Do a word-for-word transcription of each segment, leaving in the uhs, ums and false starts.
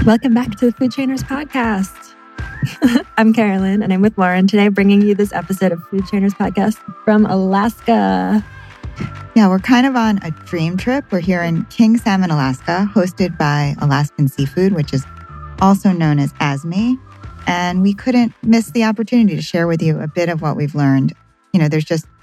Welcome back to the Food Trainers Podcast. I'm Carolyn, and I'm with Lauren today, bringing you this episode of Food Trainers Podcast from Alaska. Yeah, we're kind of on a dream trip. We're here in King Salmon, Alaska, hosted by Alaskan Seafood, which is also known as A S M E. And we couldn't miss the opportunity to share with you a bit of what we've learned. You know, there's just,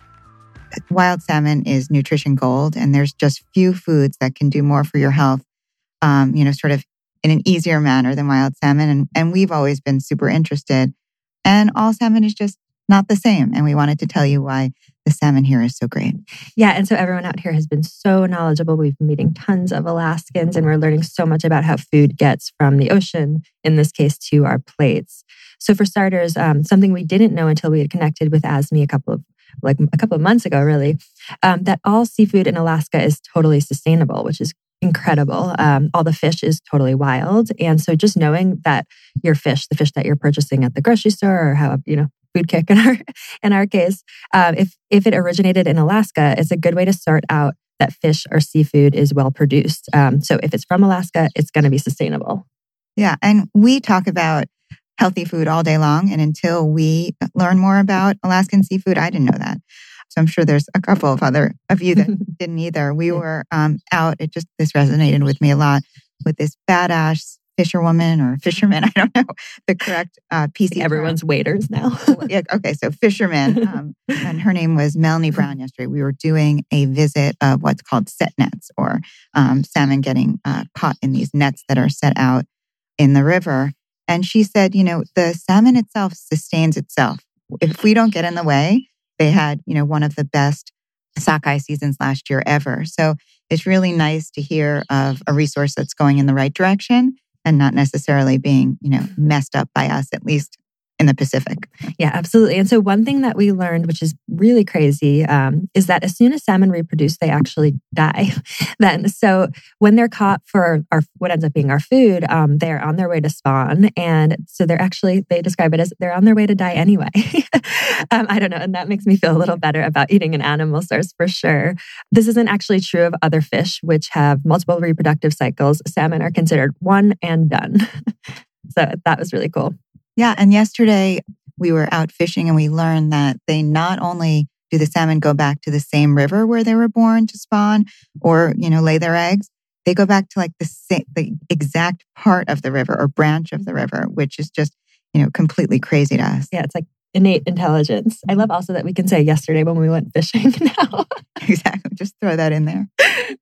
wild salmon is nutrition gold, and there's just few foods that can do more for your health, um, you know, sort of in an easier manner than wild salmon. And, and we've always been super interested. And all salmon is just not the same. And we wanted to tell you why the salmon here is so great. Yeah. And so everyone out here has been so knowledgeable. We've been meeting tons of Alaskans, and we're learning so much about how food gets from the ocean, in this case, to our plates. So for starters, um, something we didn't know until we had connected with A S M E a couple of like a couple of months ago, really, um, that all seafood in Alaska is totally sustainable, which is incredible. Um, all the fish is totally wild. And so just knowing that your fish, the fish that you're purchasing at the grocery store, or how, you know, Food Kick in our in our case, um, if if it originated in Alaska, it's a good way to sort out that fish or seafood is well produced. Um, so if it's from Alaska, it's going to be sustainable. Yeah. And we talk about healthy food all day long. And until we learn more about Alaskan seafood, I didn't know that. So I'm sure there's a couple of other of you that didn't either. We were um, out, it just, this resonated with me a lot, with this badass fisherwoman or fisherman, I don't know the correct uh, P C. Everyone's term. waiters now. yeah, okay, so fisherman. Um, and her name was Melanie Brown yesterday. We were doing a visit of what's called set nets, or um, salmon getting uh, caught in these nets that are set out in the river. And she said, you know, the salmon itself sustains itself. If we don't get in the way, they had, you know, one of the best sockeye seasons last year ever. So it's really nice to hear of a resource that's going in the right direction and not necessarily being, you know, messed up by us, at least in the Pacific. Yeah, absolutely. And so one thing that we learned, which is really crazy, um, is that as soon as salmon reproduce, they actually die. Then, so when they're caught for our what ends up being our food, um, they're on their way to spawn, and so they're actually they describe it as they're on their way to die anyway. um, I don't know, and that makes me feel a little better about eating an animal source for sure. This isn't actually true of other fish, which have multiple reproductive cycles. Salmon are considered one and done. So that was really cool. Yeah. And yesterday we were out fishing, and we learned that they not only do the salmon go back to the same river where they were born to spawn or, you know, lay their eggs, they go back to like the same, the exact part of the river or branch of the river, which is just, you know, completely crazy to us. Yeah. It's like innate intelligence. I love also that we can say yesterday when we went fishing now. Exactly. Just throw that in there.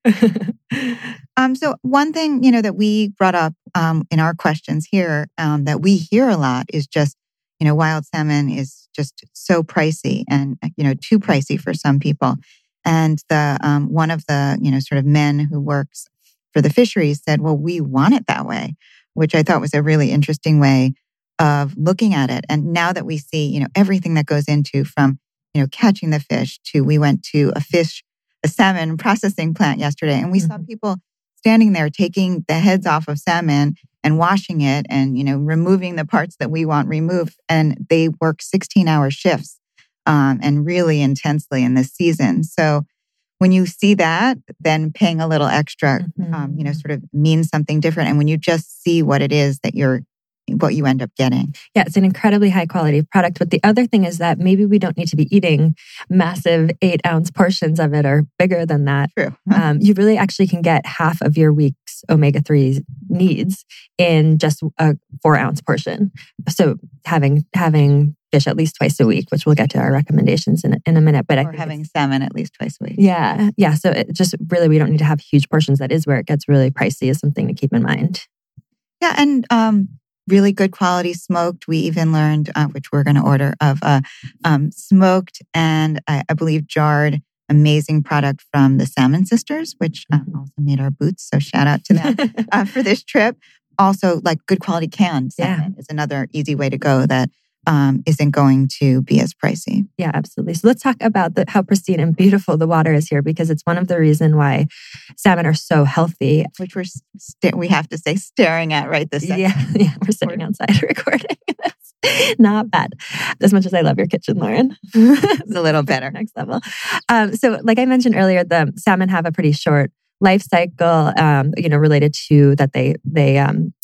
um, so one thing, you know, that we brought up um, in our questions here um, that we hear a lot is just, you know, wild salmon is just so pricey and, you know, too pricey for some people. And the um, one of the, you know, sort of men who works for the fisheries said, well, we want it that way, which I thought was a really interesting way of looking at it. And now that we see, you know, everything that goes into from, you know, catching the fish to, we went to a fish, a salmon processing plant yesterday, and we mm-hmm. saw people standing there taking the heads off of salmon and washing it and, you know, removing the parts that we want removed. And they work sixteen hour shifts um, and really intensely in this season. So when you see that, then paying a little extra, mm-hmm. um, you know, sort of means something different. And when you just see what it is that you're what you end up getting. Yeah, it's an incredibly high quality product. But the other thing is that maybe we don't need to be eating massive eight ounce portions of it or bigger than that. True. um, you really actually can get half of your week's omega three needs in just a four ounce portion. So having having fish at least twice a week, which we'll get to our recommendations in, in a minute. But or I think having salmon at least twice a week. Yeah. Yeah. So it just really, we don't need to have huge portions. That is where it gets really pricey, is something to keep in mind. Yeah. And, um, really good quality smoked. We even learned, uh, which we're going to order, of uh, um, smoked and I, I believe jarred, amazing product from the Salmon Sisters, which uh, also made our boots. So shout out to them uh, for this trip. Also, like good quality canned salmon yeah. is another easy way to go that um, isn't going to be as pricey. Yeah, absolutely. So let's talk about the, how pristine and beautiful the water is here, because it's one of the reasons why salmon are so healthy. Which we're, st- we have to say, staring at right this second. Yeah, yeah, we're sitting outside recording. That's not bad. As much as I love your kitchen, Lauren. It's a little better. Next level. Um, so like I mentioned earlier, the salmon have a pretty short life cycle, um, you know, related to that they, they, um,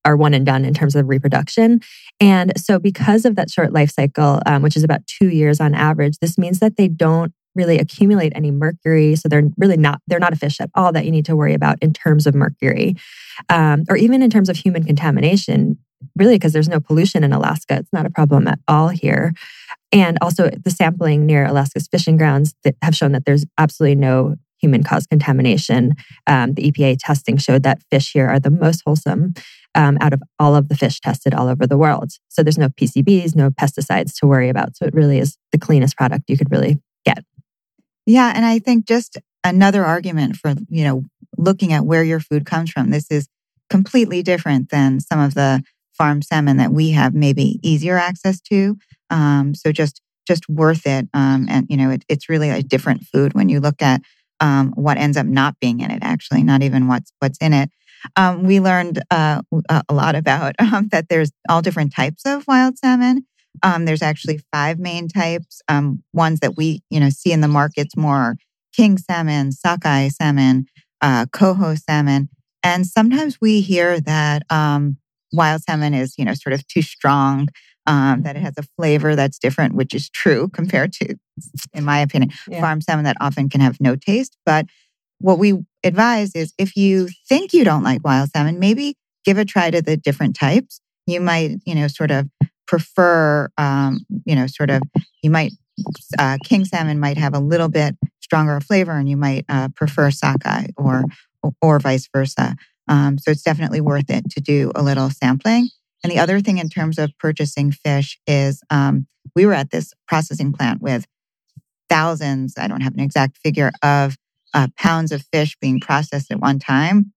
are one and done in terms of reproduction. And so because of that short life cycle, um, which is about two years on average, this means that they don't really accumulate any mercury. So they're really not, they're not a fish at all that you need to worry about in terms of mercury, um, or even in terms of human contamination, really, because there's no pollution in Alaska. It's not a problem at all here. And also the sampling near Alaska's fishing grounds that have shown that there's absolutely no human-caused contamination. Um, the E P A testing showed that fish here are the most wholesome um, out of all of the fish tested all over the world. So there's no P C Bs, no pesticides to worry about. So it really is the cleanest product you could really get. Yeah, and I think just another argument for, you know, looking at where your food comes from. This is completely different than some of the farm salmon that we have maybe easier access to. Um, so just just worth it. Um, and, you know, it, it's really a different food when you look at um, what ends up not being in it, actually, not even what's what's in it. Um, we learned uh, a lot about um, that there's all different types of wild salmon. Um, there's actually five main types. Um, ones that we, you know, see in the markets more are king salmon, sockeye salmon, uh, coho salmon. And sometimes we hear that um, wild salmon is, you know, sort of too strong, um, that it has a flavor that's different, which is true compared to, in my opinion, yeah. farm salmon that often can have no taste. But what we advise is if you think you don't like wild salmon, maybe give a try to the different types. You might, you know, sort of prefer, um, you know, sort of, you might, uh, king salmon might have a little bit stronger flavor and you might uh, prefer sockeye or, or vice versa. Um, so it's definitely worth it to do a little sampling. And the other thing in terms of purchasing fish is um, we were at this processing plant with thousands, I don't have an exact figure, of uh, pounds of fish being processed at one time.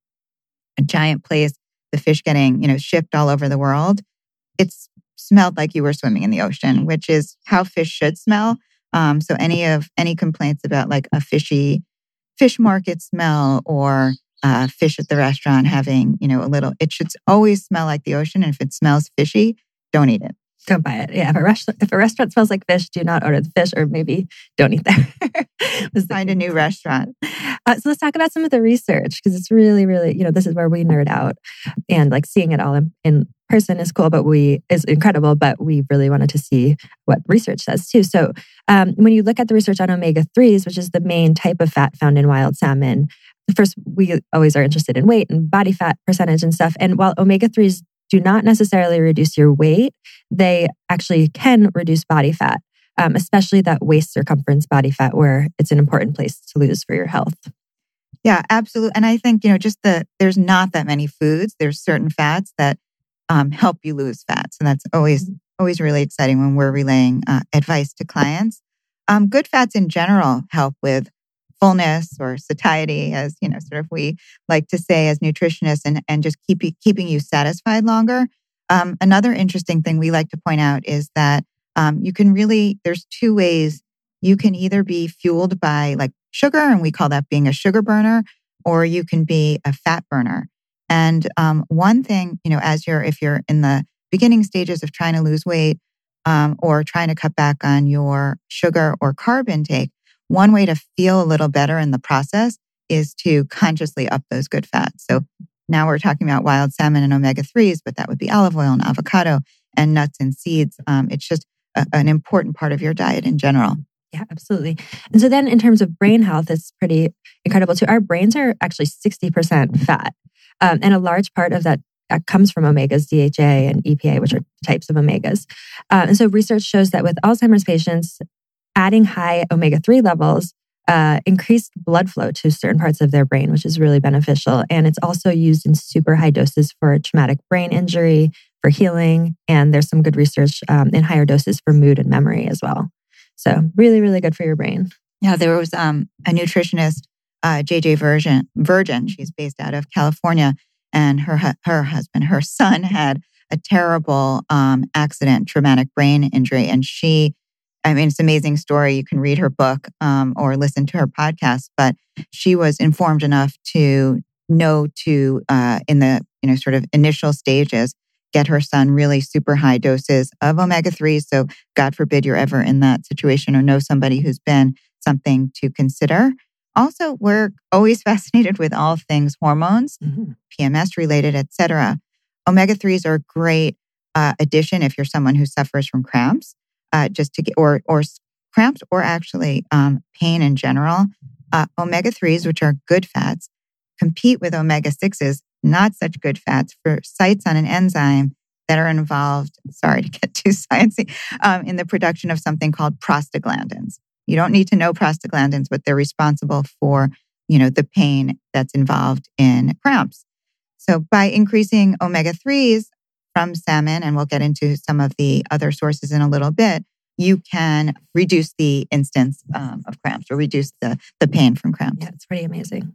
A giant place, the fish getting, you know, shipped all over the world. It's smelled like you were swimming in the ocean, which is how fish should smell. Um, so any of any complaints about like a fishy fish market smell or uh, fish at the restaurant having, you know, a little, it should always smell like the ocean. And if it smells fishy, don't eat it. Don't buy it. Yeah, if a restaurant if a restaurant smells like fish, do not order the fish, or maybe don't eat there. Find a new restaurant. Uh, so let's talk about some of the research, because it's really, really, you know, this is where we nerd out, and like seeing it all in, in person is cool, but we is incredible. But we really wanted to see what research says too. So um, when you look at the research on omega threes, which is the main type of fat found in wild salmon, first we always are interested in weight and body fat percentage and stuff. And while omega threes do not necessarily reduce your weight, they actually can reduce body fat, um, especially that waist circumference body fat, where it's an important place to lose for your health. Yeah, absolutely. And I think, you know, just the, there's not that many foods. There's certain fats that um, help you lose fat. So that's always, always really exciting when we're relaying uh, advice to clients. Um, good fats in general help with fullness or satiety, as you know, sort of we like to say as nutritionists, and, and just keep keeping you satisfied longer. Um, another interesting thing we like to point out is that um, you can really, there's two ways. You can either be fueled by like sugar, and we call that being a sugar burner, or you can be a fat burner. And um, one thing, you know, as you're, if you're in the beginning stages of trying to lose weight um, or trying to cut back on your sugar or carb intake, one way to feel a little better in the process is to consciously up those good fats. So now we're talking about wild salmon and omega threes, but that would be olive oil and avocado and nuts and seeds. Um, it's just a, an important part of your diet in general. Yeah, absolutely. And so then in terms of brain health, it's pretty incredible too. Our brains are actually sixty percent fat. Um, and a large part of that uh, comes from omegas, D H A and E P A, which are types of omegas. Uh, and so research shows that with Alzheimer's patients, adding high omega three levels uh, increased blood flow to certain parts of their brain, which is really beneficial. And it's also used in super high doses for traumatic brain injury, for healing. And there's some good research um, in higher doses for mood and memory as well. So really, really good for your brain. Yeah, there was um, a nutritionist, uh, J J Virgin, Virgin. She's based out of California. And her her husband, her son had a terrible um, accident, traumatic brain injury. And she I mean, it's an amazing story. You can read her book um, or listen to her podcast, but she was informed enough to know to, uh, in the you know sort of initial stages, get her son really super high doses of omega threes. So God forbid you're ever in that situation or know somebody who's been, something to consider. Also, we're always fascinated with all things hormones, mm-hmm. P M S related, et cetera. omega threes are a great uh, addition if you're someone who suffers from cramps, uh, just to get, or, or cramps or actually um, pain in general. Uh, omega threes, which are good fats, compete with omega sixes, not such good fats, for sites on an enzyme that are involved, sorry to get too sciencey, um, in the production of something called prostaglandins. You don't need to know prostaglandins, but they're responsible for, you know, the pain that's involved in cramps. So by increasing omega threes from salmon, and we'll get into some of the other sources in a little bit, you can reduce the instance um, of cramps or reduce the, the pain from cramps. Yeah, it's pretty amazing.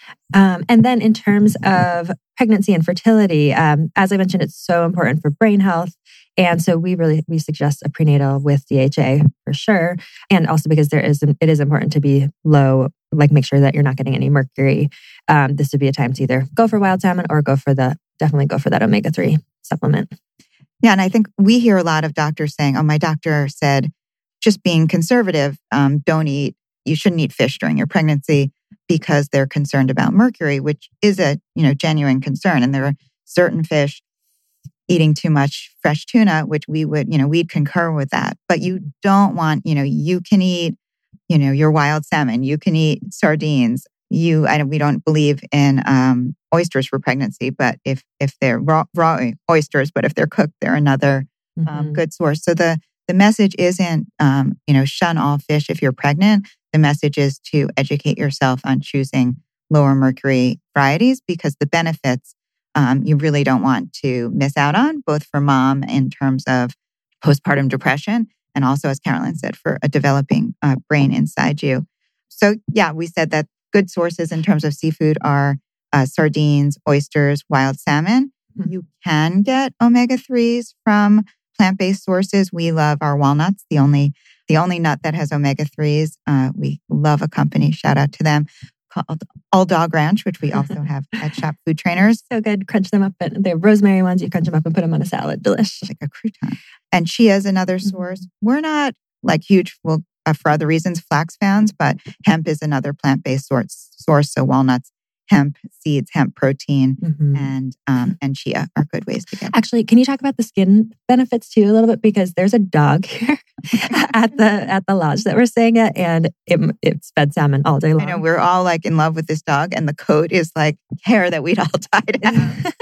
Um, and then in terms of pregnancy and fertility, um, as I mentioned, it's so important for brain health. And so we really, we suggest a prenatal with D H A for sure. And also because there is, it is important to be low, like make sure that you're not getting any mercury. Um, this would be a time to either go for wild salmon or go for the, definitely go for that omega three supplement. Yeah. And I think we hear a lot of doctors saying, oh, my doctor said, just being conservative, um, don't eat, you shouldn't eat fish during your pregnancy because they're concerned about mercury, which is a, you know, genuine concern. And there are certain fish, eating too much fresh tuna, which we would, you know, we'd concur with that. But you don't want, you know, you can eat, you know, your wild salmon, you can eat sardines. You, I don't, we don't believe in um, oysters for pregnancy, but if if they're raw, raw oysters, but if they're cooked, they're another um, mm-hmm. good source. So the the message isn't, um, you know, shun all fish if you're pregnant. The message is to educate yourself on choosing lower mercury varieties because the benefits um, you really don't want to miss out on, both for mom in terms of postpartum depression and also, as Carolyn said, for a developing uh, brain inside you. So yeah, we said that good sources in terms of seafood are uh, sardines, oysters, wild salmon. Mm-hmm. You can get omega threes from plant-based sources. We love our walnuts, the only the only nut that has omega threes. Uh, we love a company, shout out to them, called All Dog Ranch, which we also have at Shop Food Trainers. So good. Crunch them up. And they have rosemary ones. You crunch them up and put them on a salad. Delish. Like a crouton. And chia is another source. Mm-hmm. We're not like huge, well, uh, for other reasons, flax fans, but hemp is another plant-based source. source. So walnuts, hemp seeds, hemp protein, mm-hmm. and um, and chia are good ways to get. Actually, can you talk about the skin benefits too a little bit? Because there's a dog here at the at the lodge that we're staying at, and it, it's fed salmon all day long. I know we're all like in love with this dog, and the coat is like hair that we'd all dyed out.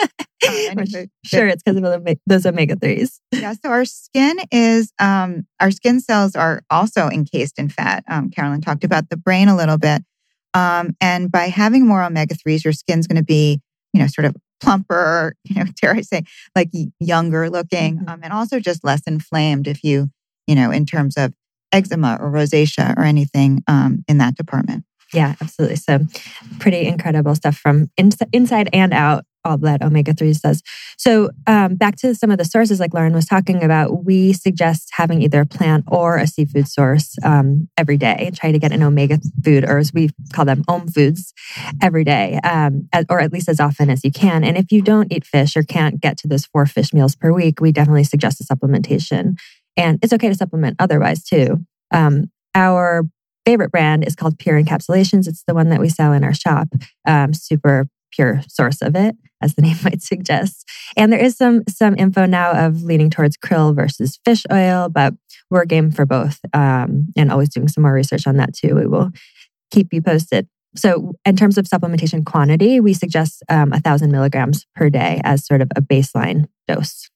um, anyway, sure, it's because of those omega threes. Yeah, so our skin is um, our skin cells are also encased in fat. Um, Carolyn talked about the brain a little bit. Um, and by having more omega threes, your skin's going to be, you know, sort of plumper, you know, dare I say, like younger looking, mm-hmm. um, and also just less inflamed if you, you know, in terms of eczema or rosacea or anything um, in that department. Yeah, absolutely. So pretty incredible stuff from ins- inside and out. All that omega threes does. So um, back to some of the sources like Lauren was talking about, we suggest having either a plant or a seafood source um, every day. Try to get an omega food, or as we call them, om foods, every day, um, or at least as often as you can. And if you don't eat fish or can't get to those four fish meals per week, we definitely suggest a supplementation. And it's okay to supplement otherwise too. Um, our favorite brand is called Pure Encapsulations. It's the one that we sell in our shop. Um, super pure source of it, as the name might suggest. And there is some some info now of leaning towards krill versus fish oil, but we're game for both um, and always doing some more research on that too. We will keep you posted. So in terms of supplementation quantity, we suggest um, one thousand milligrams per day as sort of a baseline dose.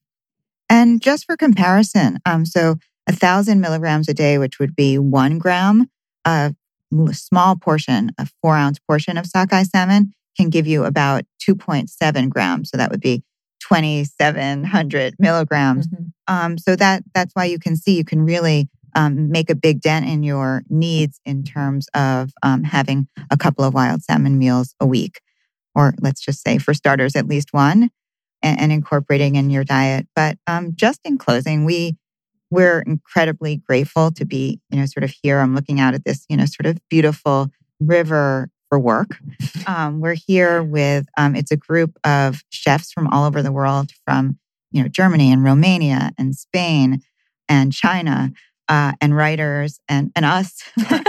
And just for comparison, um, so one thousand milligrams a day, which would be one gram, a small portion, a four ounce portion of sockeye salmon can give you about two point seven grams. So that would be twenty-seven hundred milligrams. Mm-hmm. Um, so that that's why you can see you can really um, make a big dent in your needs in terms of um, having a couple of wild salmon meals a week. Or let's just say for starters, at least one, and, and incorporating in your diet. But um, just in closing, we we're incredibly grateful to be, you know, sort of here. I'm looking out at this, you know, sort of beautiful river for work. Um, we're here with, um, it's a group of chefs from all over the world, from, you know, Germany and Romania and Spain and China, uh, and writers and, and us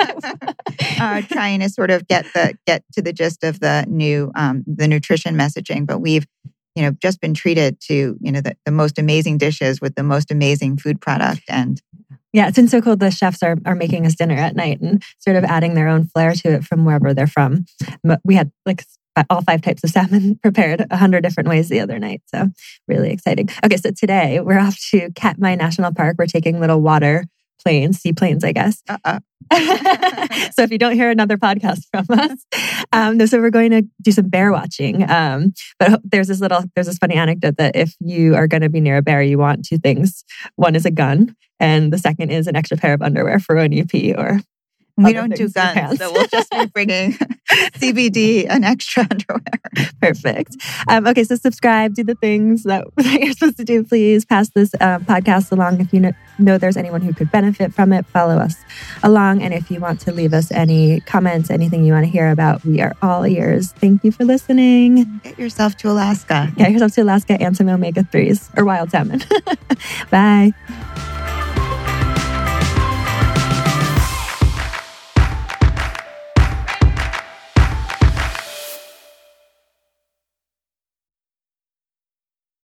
uh, trying to sort of get the, get to the gist of the new, um, the nutrition messaging. But we've, you you know, just been treated to, you know, the, the most amazing dishes with the most amazing food product. And yeah, it's been so cool. The chefs are are making us dinner at night and sort of adding their own flair to it from wherever they're from. We had like all five types of salmon prepared a hundred different ways the other night. So really exciting. Okay, so today we're off to Katmai National Park. We're taking little water planes, seaplanes, I guess. Uh-uh. So if you don't hear another podcast from us, um, so we're going to do some bear watching. Um, but there's this little, there's this funny anecdote that if you are going to be near a bear, you want two things. One is a gun, and the second is an extra pair of underwear for when you pee or. We don't do guns, so we'll just be bringing C B D and extra underwear. Perfect. Um, okay, so subscribe, do the things that, that you're supposed to do. Please pass this uh, podcast along if you know, know there's anyone who could benefit from it. Follow us along. And if you want to leave us any comments, anything you want to hear about, we are all ears. Thank you for listening. Get yourself to Alaska. Get yourself to Alaska and some omega threes or wild salmon. Bye.